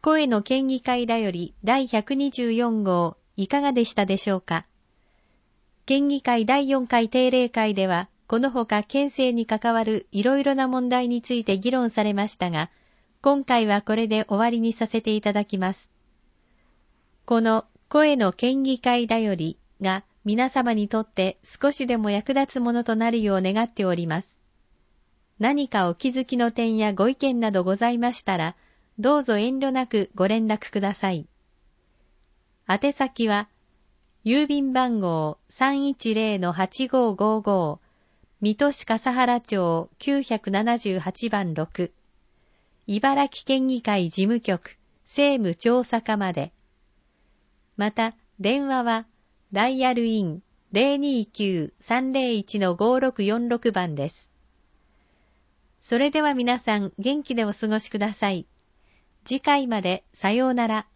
声の県議会だより第124号いかがでしたでしょうか。県議会第4回定例会では、このほか県政に関わるいろいろな問題について議論されましたが、今回はこれで終わりにさせていただきます。この声の県議会だよりが皆様にとって少しでも役立つものとなるよう願っております。何かお気づきの点やご意見などございましたら、どうぞ遠慮なくご連絡ください。宛先は、郵便番号 310-8555 水戸市笠原町978番6、茨城県議会事務局政務調査課まで。また、電話は、ダイヤルイン 029-301-5646 番です。それでは皆さん元気でお過ごしください。次回までさようなら。